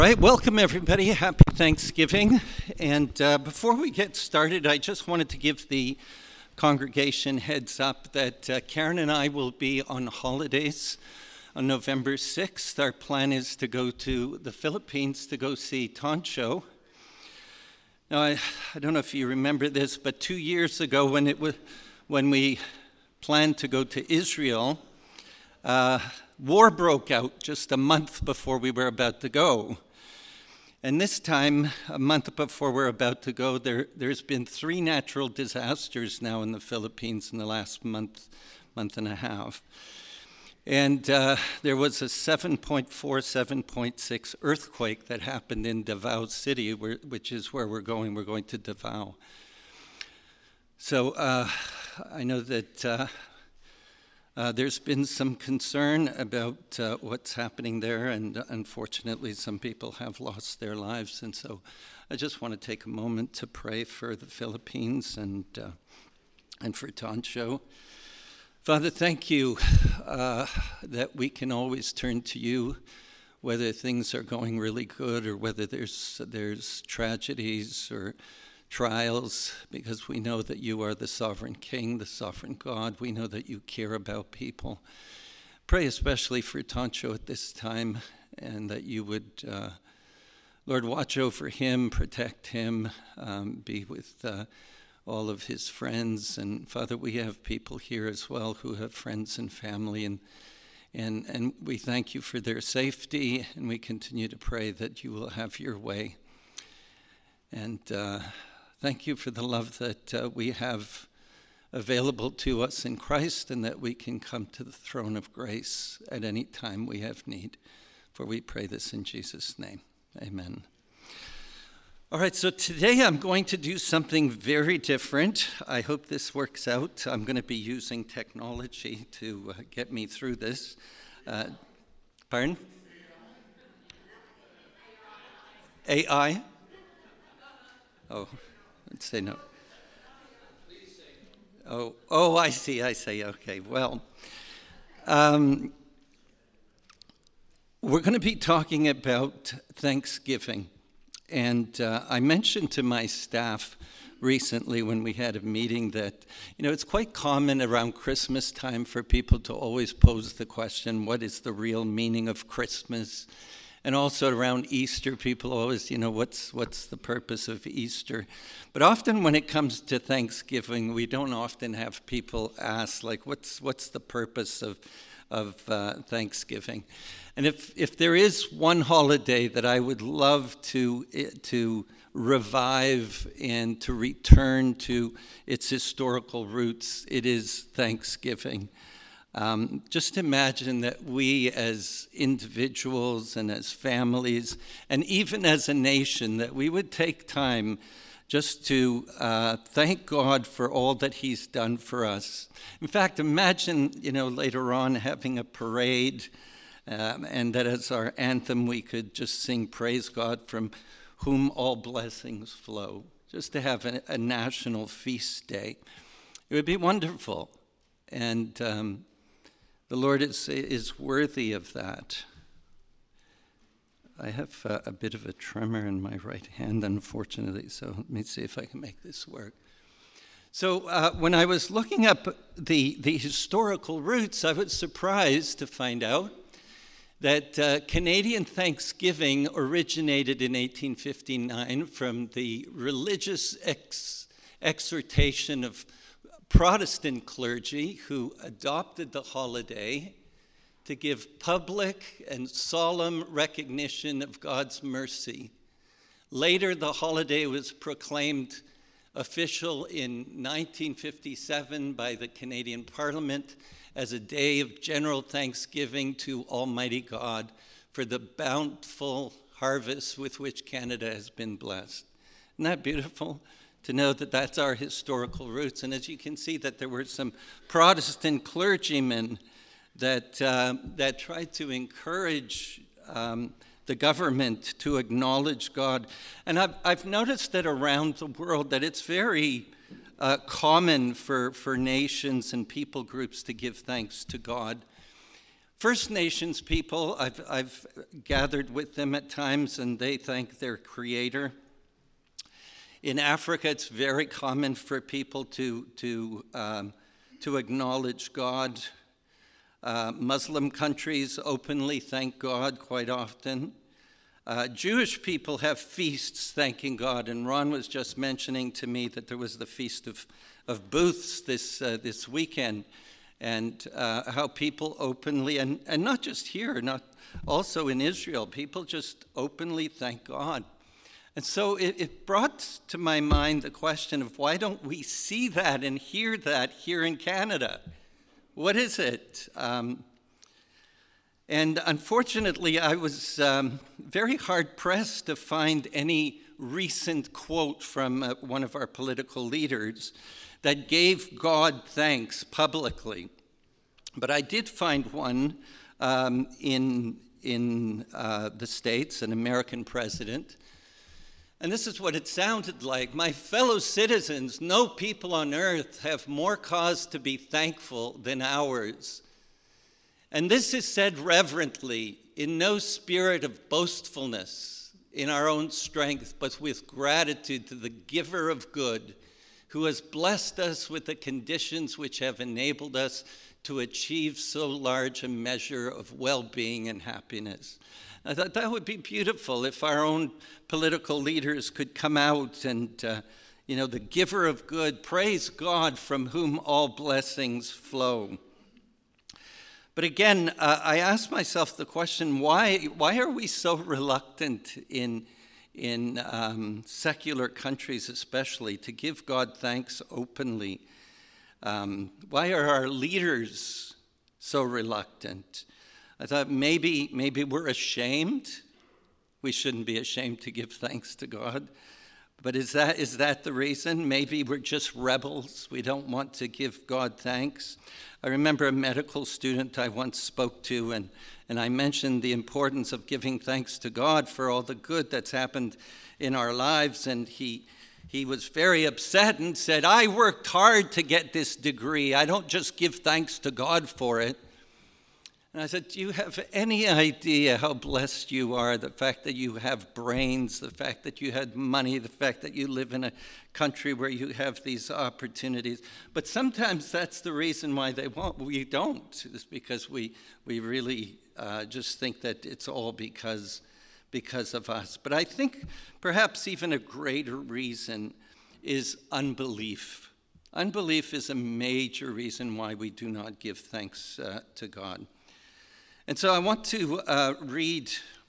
Right, welcome everybody. Happy Thanksgiving. And before we get started, I just wanted to give the congregation heads up that Karen and I will be on holidays on November 6th. Our plan is to go to the Philippines to go see Toncho. Now, I don't know if you remember this, but 2 years ago when we planned to go to Israel, war broke out just a month before we were about to go. And this time, a month before we're about to go, there's been 3 natural disasters now in the Philippines in the last month and a half. And there was a 7.4, 7.6 earthquake that happened in Davao City, which is where we're going. We're going to Davao. So I know that there's been some concern about what's happening there, and unfortunately some people have lost their lives. And so I just want to take a moment to pray for the Philippines and for Toncho. Father, thank you that we can always turn to you, whether things are going really good or whether there's tragedies or trials, because we know that you are the sovereign King, the sovereign God. We know that you care about people. Pray especially for Toncho at this time, and that you would, Lord, watch over him, protect him, be with all of his friends. And Father, we have people here as well who have friends and family, and we thank you for their safety, and we continue to pray that you will have your way. And thank you for the love that we have available to us in Christ, and that we can come to the throne of grace at any time we have need. For we pray this in Jesus' name. Amen. All right, so today I'm going to do something very different. I hope this works out. I'm going to be using technology to get me through this. Pardon? AI? Oh. Let's say no. Oh, I see. Okay, well, we're going to be talking about Thanksgiving. And I mentioned to my staff recently when we had a meeting that, it's quite common around Christmas time for people to always pose the question, what is the real meaning of Christmas? And also around Easter, people always, what's the purpose of Easter? But often when it comes to Thanksgiving, we don't often have people ask, like, what's the purpose of Thanksgiving? And if there is one holiday that I would love to revive and to return to its historical roots, it is Thanksgiving. Just imagine that we as individuals and as families and even as a nation, that we would take time just to thank God for all that he's done for us. In fact, imagine, later on having a parade and that as our anthem we could just sing Praise God from whom all blessings flow, just to have a national feast day. It would be wonderful. And the Lord is worthy of that. I have a bit of a tremor in my right hand, unfortunately, so let me see if I can make this work. So when I was looking up the historical roots, I was surprised to find out that Canadian Thanksgiving originated in 1859 from the religious exhortation of Protestant clergy who adopted the holiday to give public and solemn recognition of God's mercy. Later, the holiday was proclaimed official in 1957 by the Canadian Parliament as a day of general thanksgiving to Almighty God for the bountiful harvest with which Canada has been blessed. Isn't that beautiful? To know that that's our historical roots. And as you can see, that there were some Protestant clergymen that tried to encourage the government to acknowledge God. And I've noticed that around the world that it's very common for nations and people groups to give thanks to God First Nations people, I've gathered with them at times, and they thank their Creator. In Africa, it's very common for people to acknowledge God. Muslim countries openly thank God quite often. Jewish people have feasts thanking God, and Ron was just mentioning to me that there was the Feast of Booths this weekend, and how people openly, and not just here, not also in Israel, people just openly thank God. And so it brought to my mind the question of why don't we see that and hear that here in Canada? What is it? And unfortunately, I was very hard-pressed to find any recent quote from one of our political leaders that gave God thanks publicly. But I did find one in the States, an American president. And this is what it sounded like. My fellow citizens, no people on earth have more cause to be thankful than ours. And this is said reverently, in no spirit of boastfulness in our own strength, but with gratitude to the giver of good, who has blessed us with the conditions which have enabled us to achieve so large a measure of well-being and happiness. I thought that would be beautiful if our own political leaders could come out and, the giver of good, praise God from whom all blessings flow. But again, I asked myself the question, why are we so reluctant in secular countries especially to give God thanks openly? Why are our leaders so reluctant? I thought maybe we're ashamed. We shouldn't be ashamed to give thanks to God. But is that the reason? Maybe we're just rebels. We don't want to give God thanks. I remember a medical student I once spoke to, and I mentioned the importance of giving thanks to God for all the good that's happened in our lives, and he was very upset and said, I worked hard to get this degree. I don't just give thanks to God for it. And I said, do you have any idea how blessed you are? The fact that you have brains, the fact that you had money, the fact that you live in a country where you have these opportunities. But sometimes that's the reason why we don't, is because we really just think that it's all because of us. But I think perhaps even a greater reason is unbelief. Unbelief is a major reason why we do not give thanks to God. And so I want to read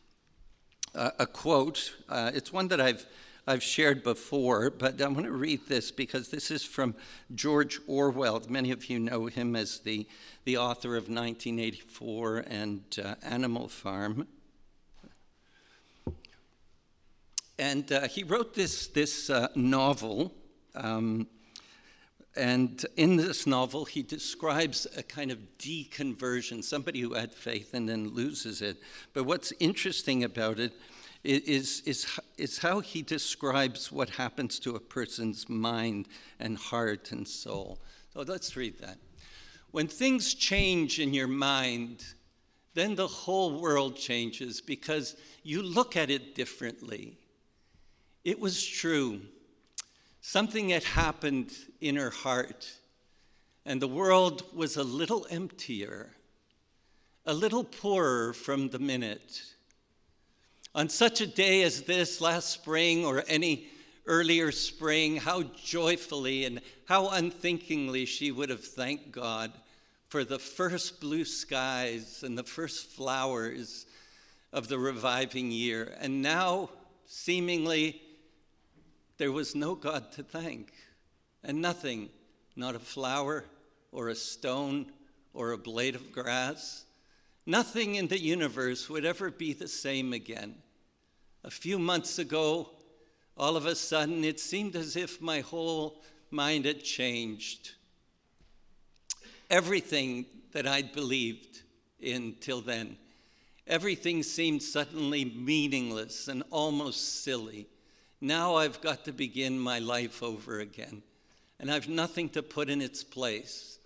a quote. It's one that I've shared before, but I want to read this because this is from George Orwell. Many of you know him as the author of 1984 and Animal Farm. And he wrote this novel. And in this novel, he describes a kind of deconversion, somebody who had faith and then loses it. But what's interesting about it is how he describes what happens to a person's mind and heart and soul. So let's read that. When things change in your mind, then the whole world changes because you look at it differently. It was true. Something had happened in her heart, and the world was a little emptier, a little poorer from the minute. On such a day as this last spring or any earlier spring, how joyfully and how unthinkingly she would have thanked God for the first blue skies and the first flowers of the reviving year. And now, seemingly, there was no God to thank, and nothing, not a flower or a stone or a blade of grass, nothing in the universe would ever be the same again. A few months ago, all of a sudden, it seemed as if my whole mind had changed. Everything that I'd believed in till then, everything seemed suddenly meaningless and almost silly. Now I've got to begin my life over again, and I've nothing to put in its place.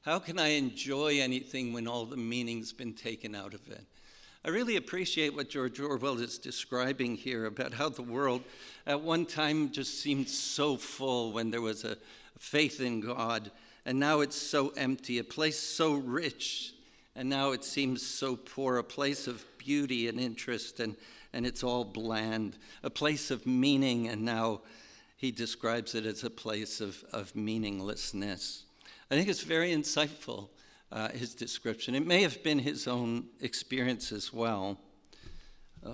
How can I enjoy anything when all the meaning's been taken out of it? I really appreciate what George Orwell is describing here about how the world at one time just seemed so full when there was a faith in God, and now it's so empty, a place so rich, and now it seems so poor, a place of beauty and interest, and it's all bland, a place of meaning, and now he describes it as a place of meaninglessness. I think it's very insightful, his description. It may have been his own experience as well. Oh,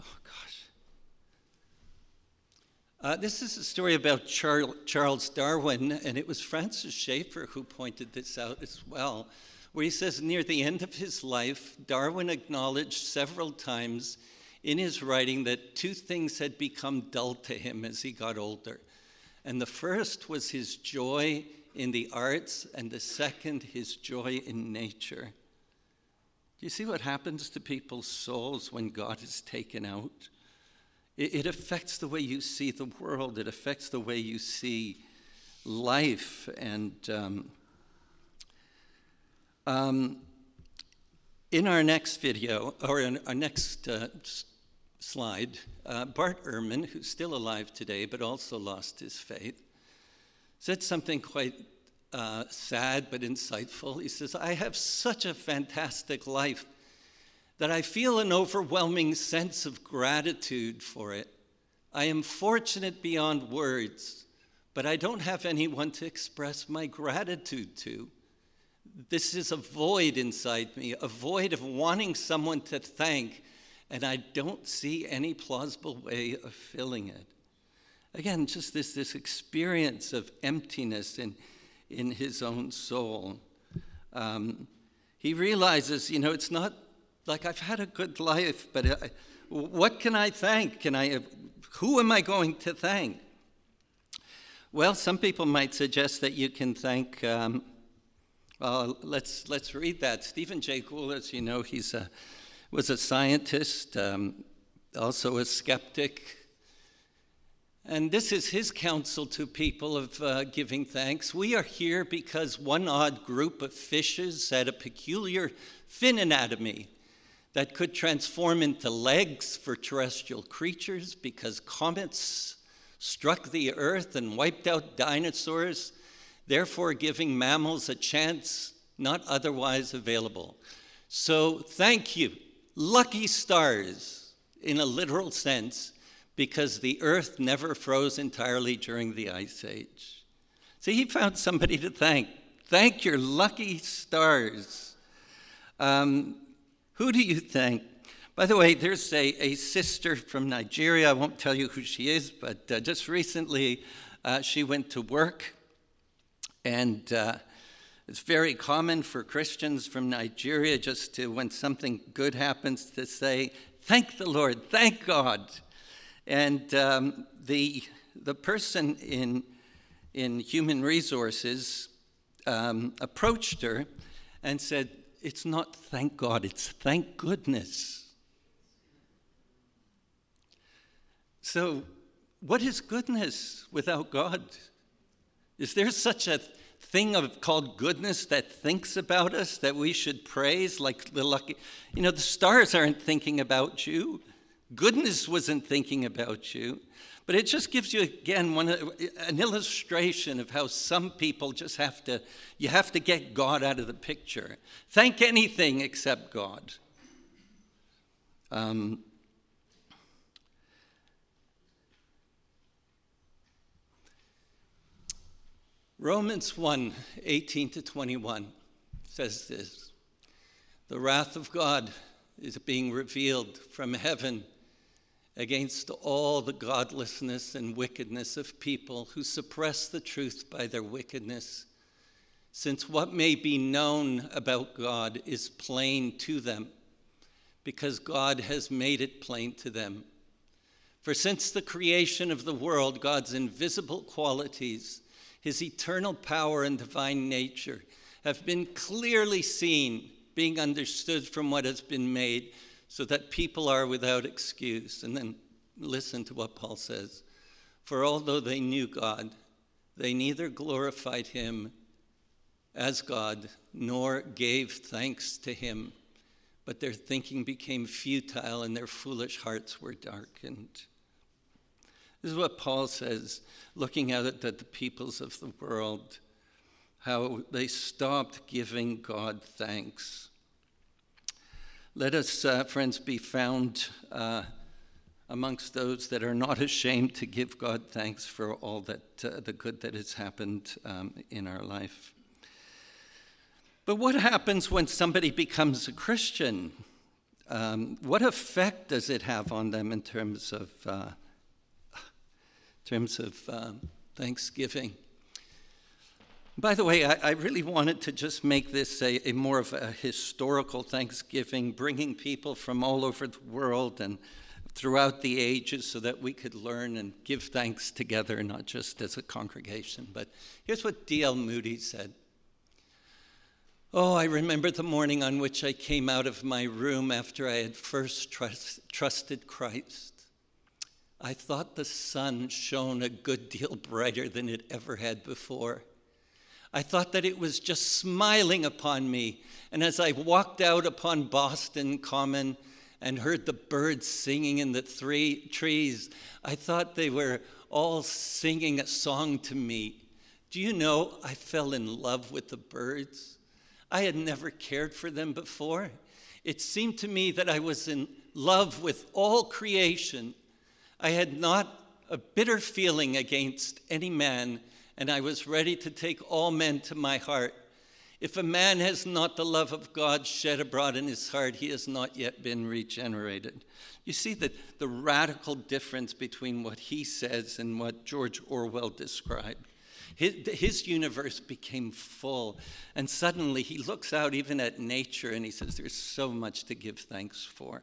gosh. This is a story about Charles Darwin, and it was Francis Schaeffer who pointed this out as well, where he says near the end of his life, Darwin acknowledged several times in his writing that two things had become dull to him as he got older. And the first was his joy in the arts, and the second, his joy in nature. Do you see what happens to people's souls when God is taken out? It affects the way you see the world. It affects the way you see life. And in our next video, or in our next slide, Bart Ehrman, who's still alive today but also lost his faith, said something quite sad but insightful. He says, I have such a fantastic life that I feel an overwhelming sense of gratitude for it. I am fortunate beyond words, but I don't have anyone to express my gratitude to. This is a void inside me, a void of wanting someone to thank, and I don't see any plausible way of filling it. Again, just this experience of emptiness in his own soul. He realizes, it's not like I've had a good life, but what can I thank? Who am I going to thank? Well, some people might suggest that you can thank, let's read that. Stephen Jay Gould, as you know, was a scientist, also a skeptic. And this is his counsel to people of giving thanks. We are here because one odd group of fishes had a peculiar fin anatomy that could transform into legs for terrestrial creatures, because comets struck the earth and wiped out dinosaurs, therefore giving mammals a chance not otherwise available. So thank you, lucky stars, in a literal sense, because the earth never froze entirely during the Ice Age. See, he found somebody to thank. Thank your lucky stars. Who do you thank? By the way, there's a sister from Nigeria. I won't tell you who she is, but just recently she went to work. And it's very common for Christians from Nigeria just to, when something good happens, to say, thank the Lord, thank God. And the person in human resources approached her and said, it's not thank God, it's thank goodness. So what is goodness without God? Is there such a thing called goodness that thinks about us, that we should praise like the lucky? The stars aren't thinking about you. Goodness wasn't thinking about you. But it just gives you, again, an illustration of how some people just have to get God out of the picture. Thank anything except God. Romans 1:18-21 says this: the wrath of God is being revealed from heaven against all the godlessness and wickedness of people who suppress the truth by their wickedness, since what may be known about God is plain to them, because God has made it plain to them. For since the creation of the world, God's invisible qualities, his eternal power and divine nature, have been clearly seen, being understood from what has been made, so that people are without excuse. And then listen to what Paul says. For although they knew God, they neither glorified him as God, nor gave thanks to him, but their thinking became futile and their foolish hearts were darkened. This is what Paul says, looking out at the peoples of the world, how they stopped giving God thanks. Let us, friends, be found amongst those that are not ashamed to give God thanks for all that the good that has happened in our life. But what happens when somebody becomes a Christian? What effect does it have on them in terms of thanksgiving? By the way, I really wanted to just make this a more of a historical Thanksgiving, bringing people from all over the world and throughout the ages so that we could learn and give thanks together, not just as a congregation. But here's what D.L. Moody said. "Oh, I remember the morning on which I came out of my room after I had first trusted Christ. I thought the sun shone a good deal brighter than it ever had before. I thought that it was just smiling upon me, and as I walked out upon Boston Common and heard the birds singing in the trees, I thought they were all singing a song to me. Do you know, I fell in love with the birds. I had never cared for them before. It seemed to me that I was in love with all creation. I had not a bitter feeling against any man, and I was ready to take all men to my heart. If a man has not the love of God shed abroad in his heart, he has not yet been regenerated." You see the radical difference between what he says and what George Orwell described. His universe became full, and suddenly he looks out even at nature and he says, there's so much to give thanks for.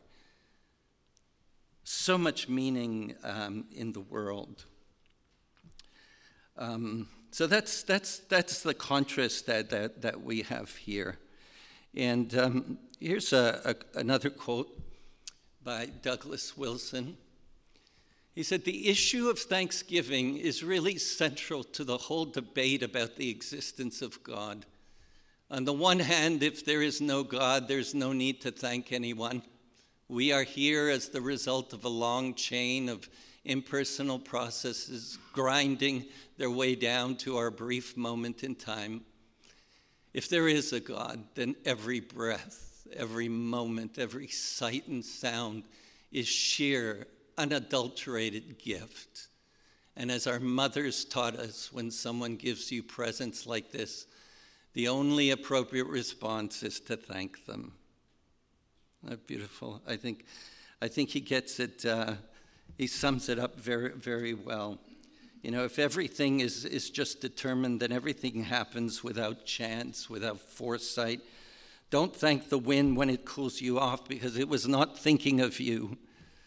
So much meaning in the world. So that's the contrast that we have here. And here's another quote by Douglas Wilson. He said, "The issue of thanksgiving is really central to the whole debate about the existence of God. On the one hand, if there is no God, there's no need to thank anyone. We are here as the result of a long chain of impersonal processes grinding their way down to our brief moment in time. If there is a God, then every breath, every moment, every sight and sound is sheer, unadulterated gift. And as our mothers taught us, when someone gives you presents like this, the only appropriate response is to thank them." Isn't that beautiful? I think he gets it. He sums it up very, very well. You know, if everything is just determined, then everything happens without chance, without foresight. Don't thank the wind when it cools you off, because it was not thinking of you.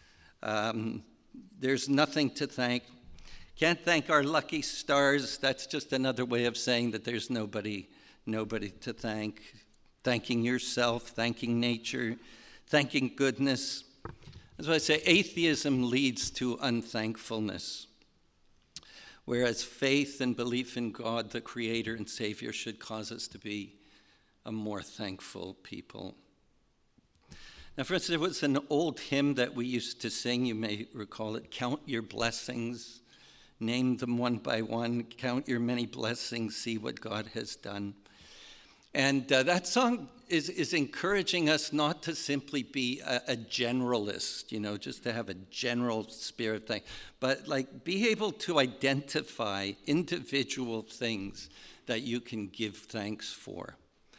There's nothing to thank. Can't thank our lucky stars. That's just another way of saying that there's nobody to thank. Thanking yourself, thanking nature, thanking goodness. That's why I say atheism leads to unthankfulness, whereas faith and belief in God, the Creator and Savior, should cause us to be a more thankful people. Now, for instance, there was an old hymn that we used to sing. You may recall it. Count your blessings, name them one by one. Count your many blessings, see what God has done. And that song is encouraging us not to simply be a generalist, you know, just to have a general spirit thing, but like be able to identify individual things that you can give thanks for.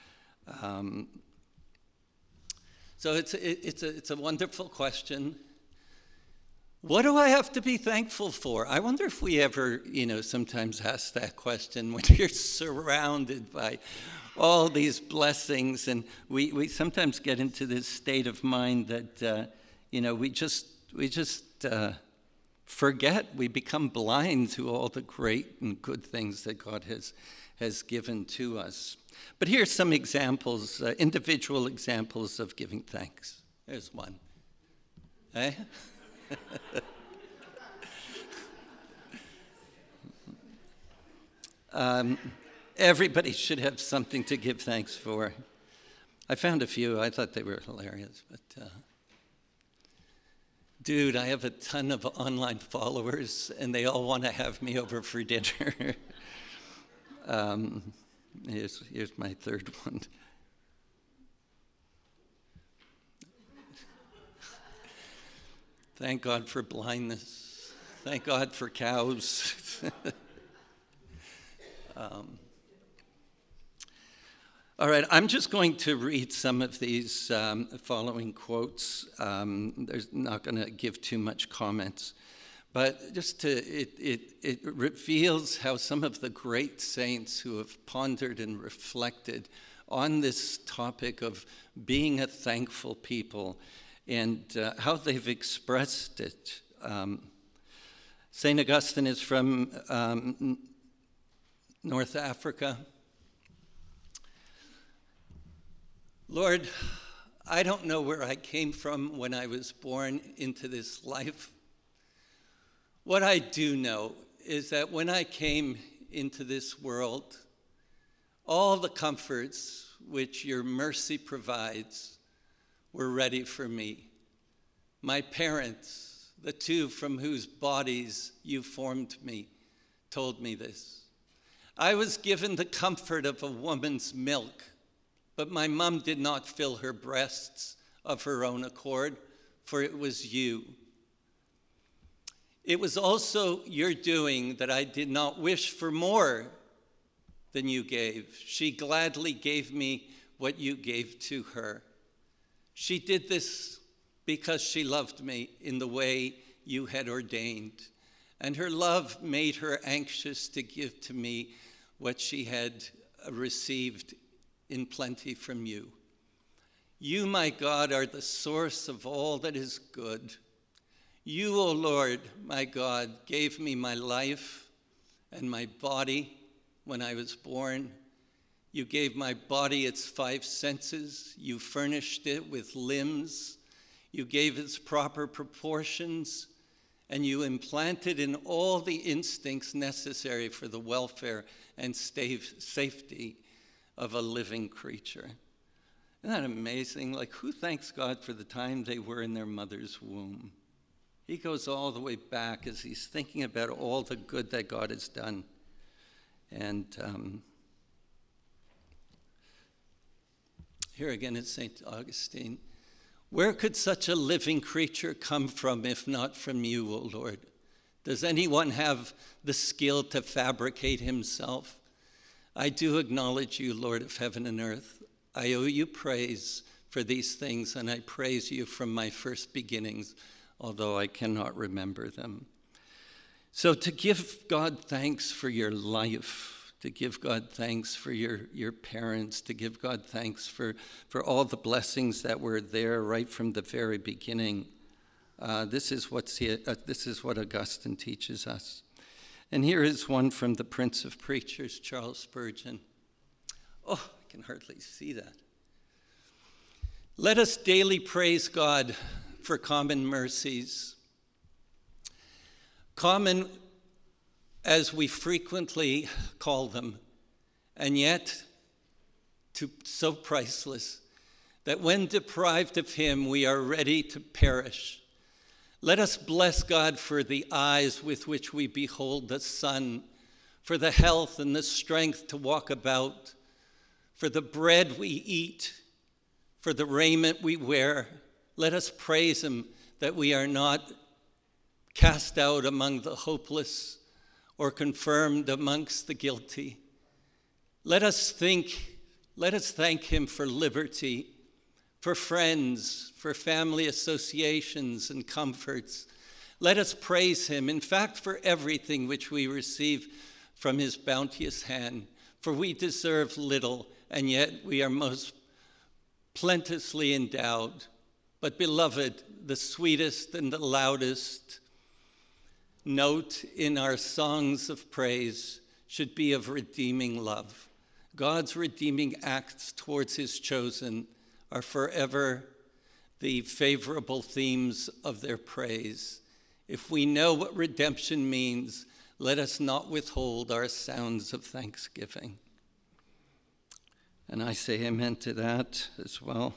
So it's a wonderful question. What do I have to be thankful for? I wonder if we ever, sometimes ask that question when you're surrounded by all these blessings, and we sometimes get into this state of mind that we just forget. We become blind to all the great and good things that God has given to us. But here's some examples, individual examples of giving thanks. There's one. Eh? Everybody should have something to give thanks for. I found a few. I thought they were hilarious. But, dude, I have a ton of online followers, and they all want to have me over for dinner. Here's my third one. Thank God for blindness. Thank God for cows. All right, I'm just going to read some of these following quotes. There's not going to give too much comments, but just it reveals how some of the great saints who have pondered and reflected on this topic of being a thankful people and how they've expressed it. St. Augustine is from North Africa. Lord, I don't know where I came from when I was born into this life. What I do know is that when I came into this world, all the comforts which your mercy provides were ready for me. My parents, the two from whose bodies you formed me, told me this. I was given the comfort of a woman's milk, but my mom did not fill her breasts of her own accord, for it was you. It was also your doing that I did not wish for more than you gave. She gladly gave me what you gave to her. She did this because she loved me in the way you had ordained, and her love made her anxious to give to me what she had received in plenty from you. You, my God, are the source of all that is good. You, O Lord, my God, gave me my life and my body when I was born. You gave my body its 5 senses. You furnished it with limbs. You gave its proper proportions, and you implanted in all the instincts necessary for the welfare and safety of a living creature. Isn't that amazing? Like, who thanks God for the time they were in their mother's womb? He goes all the way back as he's thinking about all the good that God has done. And here again is St. Augustine. Where could such a living creature come from if not from you, O Lord? Does anyone have the skill to fabricate himself? I do acknowledge you, Lord of heaven and earth. I owe you praise for these things, and I praise you from my first beginnings, although I cannot remember them. So to give God thanks for your life, to give God thanks for your parents, to give God thanks for all the blessings that were there right from the very beginning, this is what Augustine teaches us. And here is one from the Prince of Preachers, Charles Spurgeon. Oh, I can hardly see that. Let us daily praise God for common mercies. Common as we frequently call them, and yet so priceless that when deprived of him, we are ready to perish. Let us bless God for the eyes with which we behold the sun, for the health and the strength to walk about, for the bread we eat, for the raiment we wear. Let us praise him that we are not cast out among the hopeless or confirmed amongst the guilty. Let us thank him for liberty, for friends, for family associations and comforts. Let us praise him, in fact, for everything which we receive from his bounteous hand. For we deserve little, and yet we are most plenteously endowed. But beloved, the sweetest and the loudest note in our songs of praise should be of redeeming love. God's redeeming acts towards his chosen are forever the favorable themes of their praise. If we know what redemption means, let us not withhold our sounds of thanksgiving. And I say amen to that as well.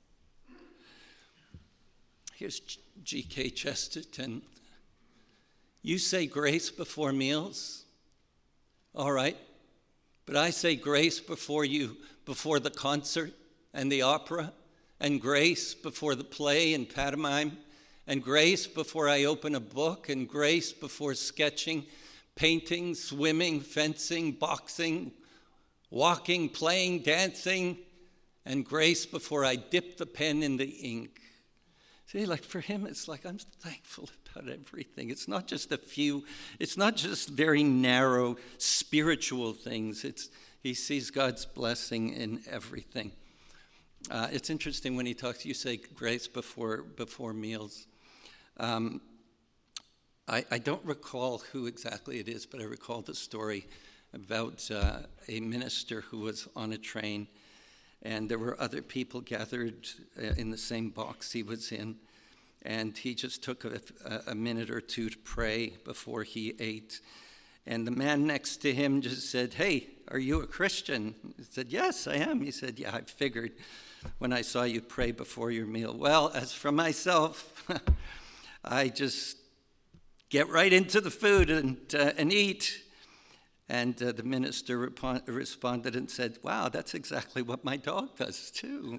Here's G.K. Chesterton. You say grace before meals? All right. But I say grace before the concert and the opera, and grace before the play and pantomime, and grace before I open a book, and grace before sketching, painting, swimming, fencing, boxing, walking, playing, dancing, and grace before I dip the pen in the ink. See, like for him, it's like I'm thankful about everything. It's not just a few, it's not just very narrow spiritual things. He sees God's blessing in everything. It's interesting when he talks, you say grace before meals. I don't recall who exactly it is, but I recall the story about a minister who was on a train, and there were other people gathered in the same box he was in, and he just took a minute or two to pray before he ate. And the man next to him just said, "Hey, are you a Christian?" He said, "Yes, I am." He said, "Yeah, I figured when I saw you pray before your meal." "Well, as for myself, I just get right into the food and eat." And the minister responded and said, "Wow, that's exactly what my dog does too."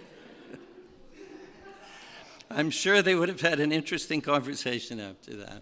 I'm sure they would have had an interesting conversation after that.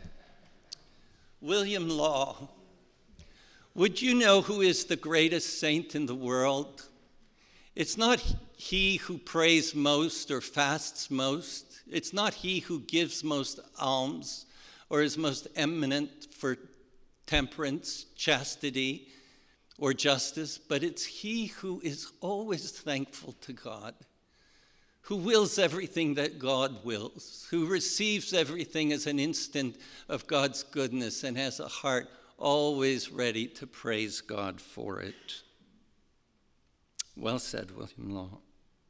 William Law. Would you know who is the greatest saint in the world? It's not he who prays most or fasts most. It's not he who gives most alms or is most eminent for temperance, chastity, or justice, but it's he who is always thankful to God, who wills everything that God wills, who receives everything as an instant of God's goodness and has a heart always ready to praise God for it. Well said, William Law.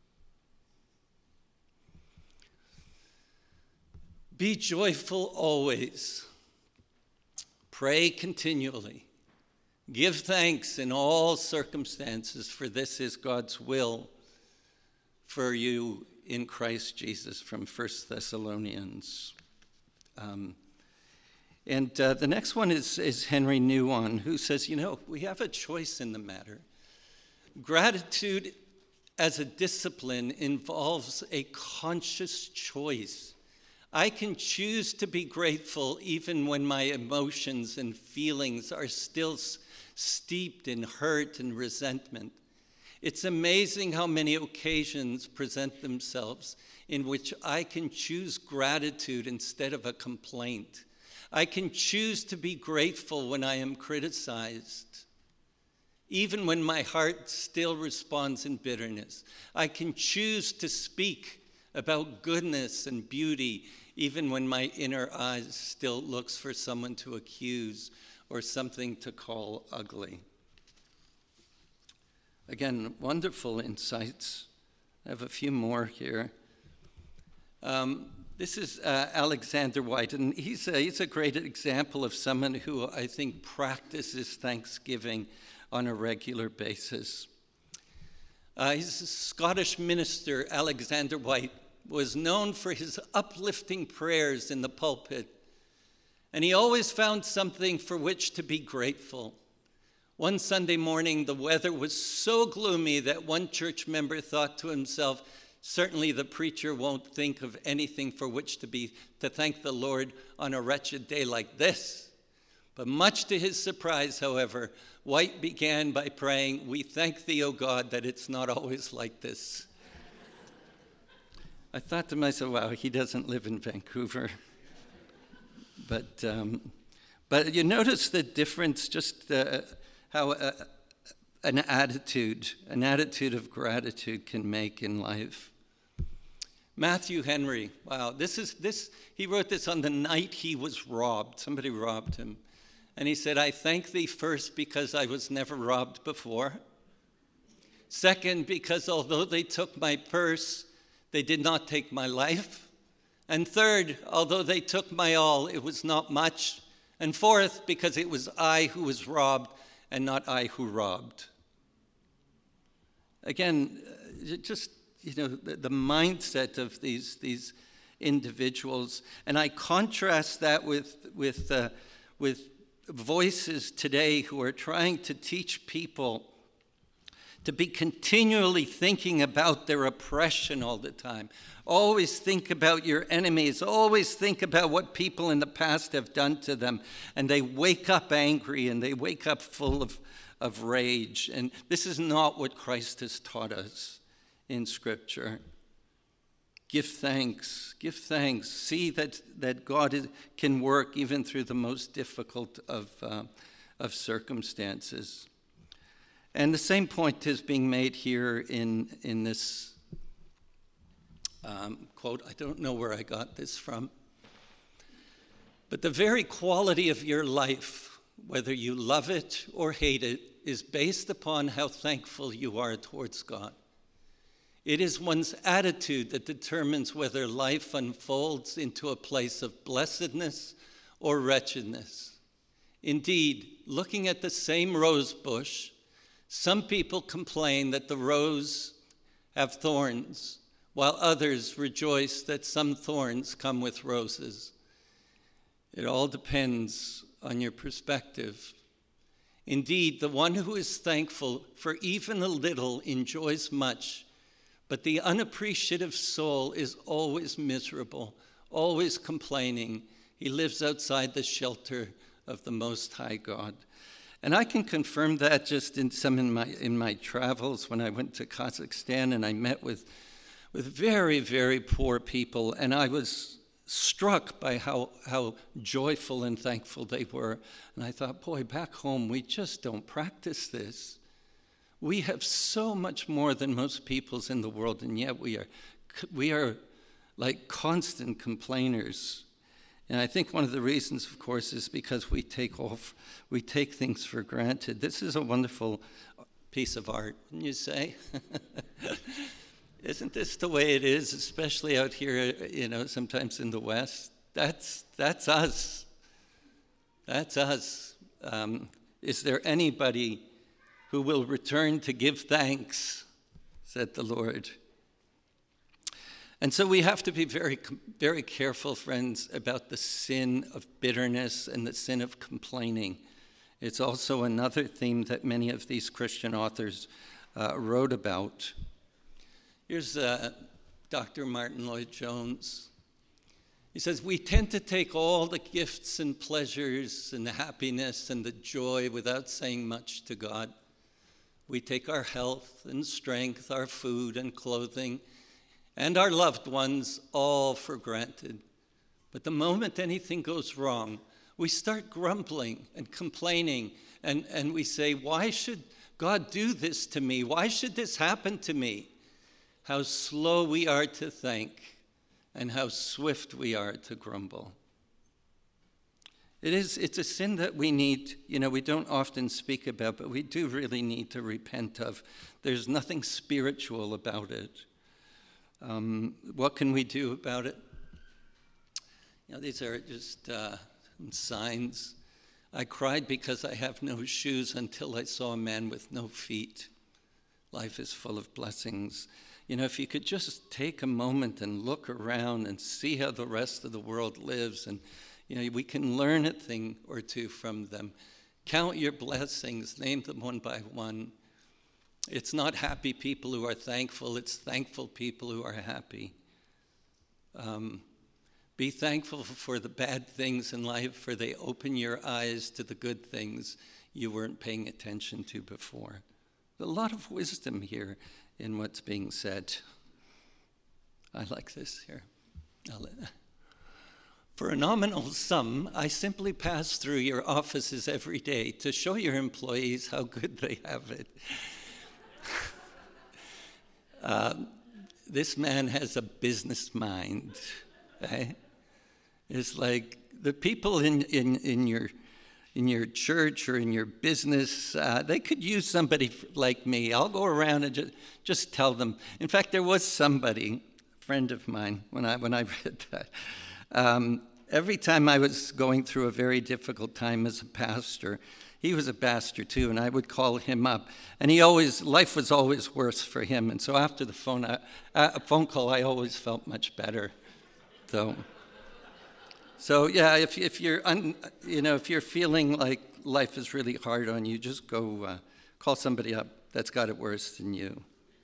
Be joyful always. Pray continually. Give thanks in all circumstances, for this is God's will for you in Christ Jesus, from 1 Thessalonians. The next one is Henry Nouwen, who says, we have a choice in the matter. Gratitude as a discipline involves a conscious choice. I can choose to be grateful even when my emotions and feelings are still steeped in hurt and resentment. It's amazing how many occasions present themselves in which I can choose gratitude instead of a complaint. I can choose to be grateful when I am criticized, even when my heart still responds in bitterness. I can choose to speak about goodness and beauty, even when my inner eyes still looks for someone to accuse or something to call ugly. Again, wonderful insights. I have a few more here. This is Alexander White, and he's a great example of someone who I think practices thanksgiving on a regular basis. He's a Scottish minister. Alexander White was known for his uplifting prayers in the pulpit, and he always found something for which to be grateful. One Sunday morning, the weather was so gloomy that one church member thought to himself, certainly the preacher won't think of anything for which to thank the Lord on a wretched day like this. But much to his surprise, however, White began by praying, "We thank thee, O God, that it's not always like this." I thought to myself, wow, he doesn't live in Vancouver. But you notice the difference, just how an attitude of gratitude can make in life. Matthew Henry, wow, he wrote this on the night he was robbed. Somebody robbed him. And he said, "I thank thee first because I was never robbed before. Second, because although they took my purse, they did not take my life. And third, although they took my all, it was not much. And fourth, because it was I who was robbed and not I who robbed." Again, just, the mindset of these individuals. And I contrast that with voices today who are trying to teach people to be continually thinking about their oppression all the time. Always think about your enemies. Always think about what people in the past have done to them. And they wake up angry and they wake up full of rage. And this is not what Christ has taught us in Scripture. Give thanks. Give thanks. See that God can work even through the most difficult of circumstances. And the same point is being made here in this quote. I don't know where I got this from. But the very quality of your life, whether you love it or hate it, is based upon how thankful you are towards God. It is one's attitude that determines whether life unfolds into a place of blessedness or wretchedness. Indeed, looking at the same rose bush, some people complain that the rose have thorns, while others rejoice that some thorns come with roses. It all depends on your perspective. Indeed, the one who is thankful for even a little enjoys much, but the unappreciative soul is always miserable, always complaining. He lives outside the shelter of the Most High God. And I can confirm that just in my travels when I went to Kazakhstan and I met with very, very poor people, and I was struck by how joyful and thankful they were. And I thought, boy, back home we just don't practice this. We have so much more than most peoples in the world, and yet we are like constant complainers. And I think one of the reasons, of course, is because we take things for granted. This is a wonderful piece of art, wouldn't you say? Isn't this the way it is, especially out here, sometimes in the West? That's us. That's us. Is there anybody who will return to give thanks, said the Lord. And so we have to be very, very careful, friends, about the sin of bitterness and the sin of complaining. It's also another theme that many of these Christian authors wrote about. Here's Dr. Martin Lloyd-Jones. He says, we tend to take all the gifts and pleasures and the happiness and the joy without saying much to God. We take our health and strength, our food and clothing, and our loved ones all for granted. But the moment anything goes wrong, we start grumbling and complaining, and we say, why should God do this to me? Why should this happen to me? How slow we are to thank, and how swift we are to grumble. It's a sin that we need, we don't often speak about, but we do really need to repent of. There's nothing spiritual about it. What can we do about it? These are just signs. I cried because I have no shoes until I saw a man with no feet. Life is full of blessings. If you could just take a moment and look around and see how the rest of the world lives, and we can learn a thing or two from them. Count your blessings, name them one by one. It's not happy people who are thankful, it's thankful people who are happy. Be thankful for the bad things in life, for they open your eyes to the good things you weren't paying attention to before. There's a lot of wisdom here in what's being said. I like this here. For a nominal sum, I simply pass through your offices every day to show your employees how good they have it. This man has a business mind. Right? It's like the people in your church or in your business, they could use somebody like me. I'll go around and just tell them. In fact, there was somebody, a friend of mine, when I read that. every time I was going through a very difficult time as a pastor, he was a pastor too, and I would call him up, and life was always worse for him, and so after the phone call, I always felt much better. So yeah, if you're feeling like life is really hard on you, just go call somebody up that's got it worse than you.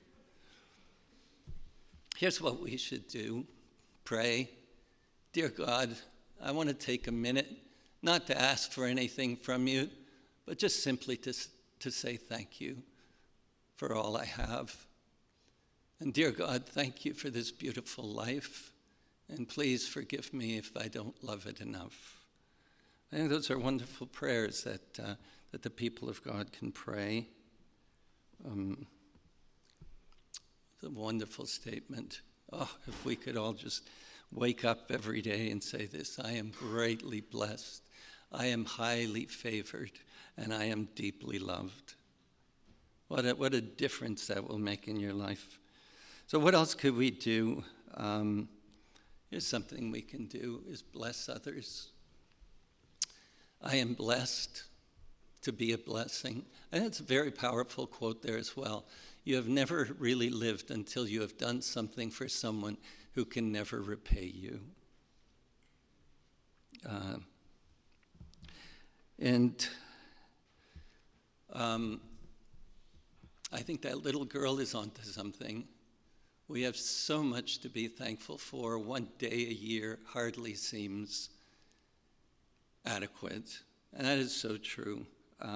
Here's what we should do. Pray. Dear God, I want to take a minute, not to ask for anything from you, but just simply to say thank you for all I have. And dear God, thank you for this beautiful life. And please forgive me if I don't love it enough. I think those are wonderful prayers that the people of God can pray. It's a wonderful statement. Oh, if we could all just wake up every day and say this: I am greatly blessed, I am highly favored, and I am deeply loved. What a difference that will make in your life. So what else could we do? Here's something we can do, is bless others. I am blessed to be a blessing. I think it's a very powerful quote there as well. You have never really lived until you have done something for someone who can never repay you. I think that little girl is onto something. We have so much to be thankful for. One day a year hardly seems adequate, and that is so true.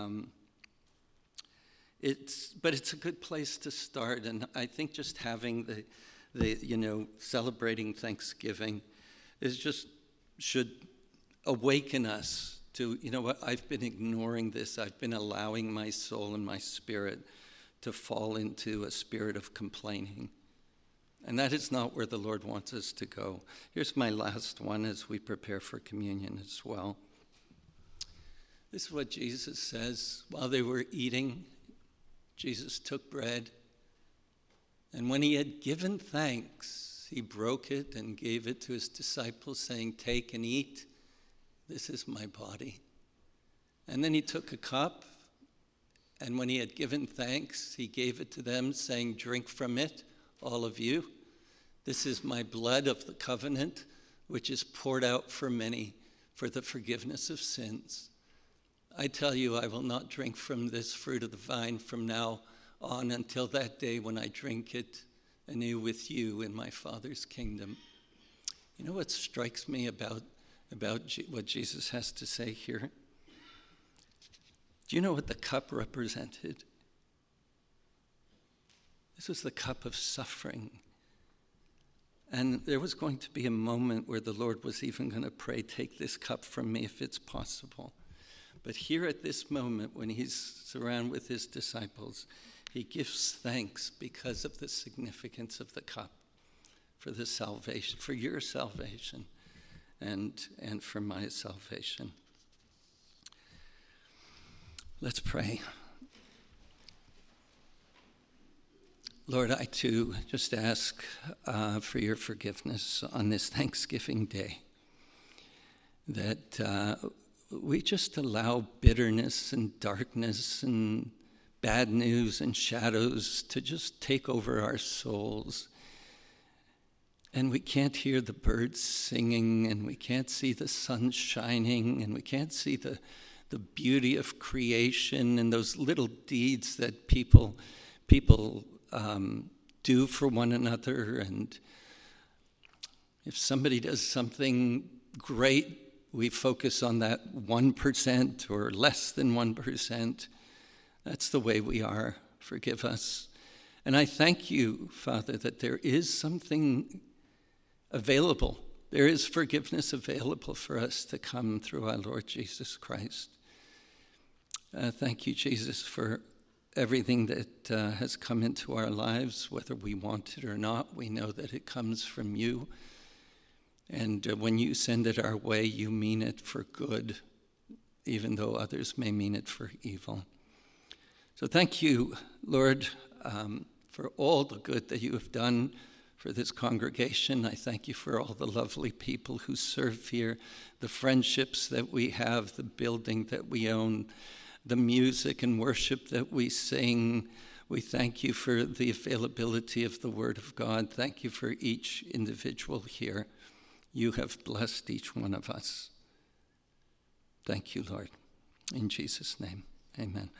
But it's a good place to start, and I think just having the celebrating Thanksgiving should awaken us to, what, I've been ignoring this. I've been allowing my soul and my spirit to fall into a spirit of complaining. And that is not where the Lord wants us to go. Here's my last one as we prepare for communion as well. This is what Jesus says. While they were eating, Jesus took bread, and when he had given thanks, he broke it and gave it to his disciples, saying, "Take and eat. This is my body." And then he took a cup, and when he had given thanks, he gave it to them, saying, "Drink from it, all of you. This is my blood of the covenant, which is poured out for many for the forgiveness of sins. I tell you, I will not drink from this fruit of the vine from now on until that day when I drink it anew with you in my Father's kingdom." You know what strikes me about what Jesus has to say here? Do you know what the cup represented? This was the cup of suffering. And there was going to be a moment where the Lord was even going to pray, "Take this cup from me if it's possible." But here at this moment, when he's surrounded with his disciples, he gives thanks because of the significance of the cup, for the salvation, for your salvation, and for my salvation. Let's pray. Lord, I too just ask for your forgiveness on this Thanksgiving Day, that we just allow bitterness and darkness and bad news and shadows to just take over our souls. And we can't hear the birds singing, and we can't see the sun shining, and we can't see the beauty of creation and those little deeds that people do for one another. And if somebody does something great, we focus on that 1% or less than 1%. That's the way we are. Forgive us. And I thank you, Father, that there is something available. There is forgiveness available for us to come through our Lord Jesus Christ. Thank you, Jesus, for everything that has come into our lives, whether we want it or not. We know that it comes from you. And when you send it our way, you mean it for good, even though others may mean it for evil. So thank you, Lord, for all the good that you have done for this congregation. I thank you for all the lovely people who serve here, the friendships that we have, the building that we own, the music and worship that we sing. We thank you for the availability of the Word of God. Thank you for each individual here. You have blessed each one of us. Thank you, Lord. In Jesus' name, amen.